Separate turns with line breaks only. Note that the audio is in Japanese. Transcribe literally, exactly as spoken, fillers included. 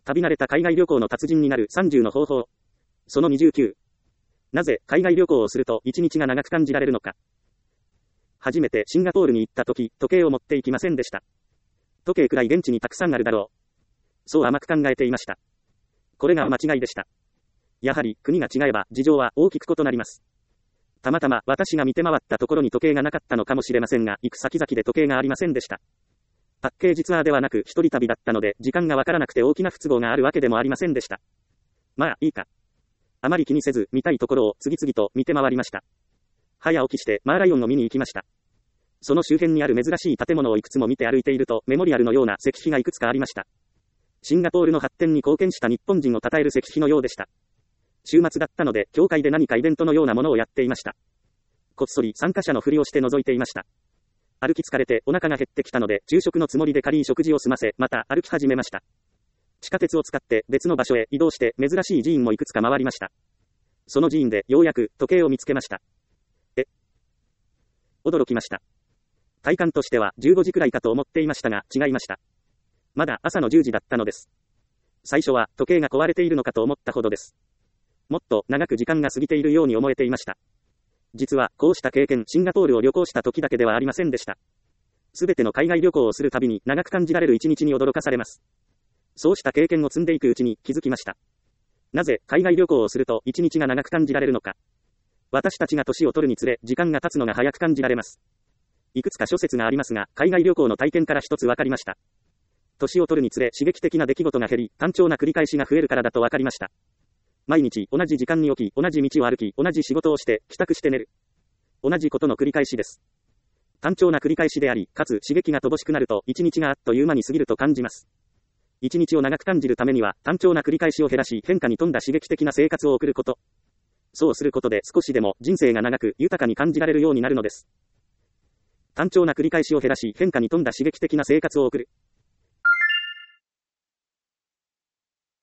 旅慣れた海外旅行の達人になるさんじゅうの方法。そのにじゅうきゅう。なぜ海外旅行をするといちにちが長く感じられるのか。初めてシンガポールに行った時、時計を持っていきませんでした。時計くらい現地にたくさんあるだろう。そう甘く考えていました。これが間違いでした。やはり国が違えば事情は大きく異なります。たまたま私が見て回ったところに時計がなかったのかもしれませんが、行く先々で時計がありませんでした。パッケージツアーではなく一人旅だったので、時間がわからなくて大きな不都合があるわけでもありませんでした。まあいいか。あまり気にせず見たいところを次々と見て回りました。早起きしてマーライオンを見に行きました。その周辺にある珍しい建物をいくつも見て歩いていると、メモリアルのような石碑がいくつかありました。シンガポールの発展に貢献した日本人を称える石碑のようでした。週末だったので、教会で何かイベントのようなものをやっていました。こっそり参加者のふりをして覗いていました。歩き疲れてお腹が減ってきたので、昼食のつもりで軽い食事を済ませ、また歩き始めました。地下鉄を使って別の場所へ移動して珍しい寺院もいくつか回りました。その寺院でようやく時計を見つけました。え驚きました。体感としてはじゅうごじくらいかと思っていましたが、違いました。まだ朝のじゅうじだったのです。最初は時計が壊れているのかと思ったほどです。もっと長く時間が過ぎているように思えていました。実はこうした経験、シンガポールを旅行した時だけではありませんでした。すべての海外旅行をするたびに長く感じられる一日に驚かされます。そうした経験を積んでいくうちに気づきました。なぜ海外旅行をすると一日が長く感じられるのか。私たちが年を取るにつれ時間が経つのが早く感じられます。いくつか諸説がありますが、海外旅行の体験から一つ分かりました。年を取るにつれ刺激的な出来事が減り、単調な繰り返しが増えるからだと分かりました。毎日同じ時間に起き、同じ道を歩き、同じ仕事をして、帰宅して寝る。同じことの繰り返しです。単調な繰り返しであり、かつ刺激が乏しくなると一日があっという間に過ぎると感じます。一日を長く感じるためには、単調な繰り返しを減らし、変化に富んだ刺激的な生活を送ること。そうすることで少しでも人生が長く豊かに感じられるようになるのです。単調な繰り返しを減らし、変化に富んだ刺激的な生活を送る。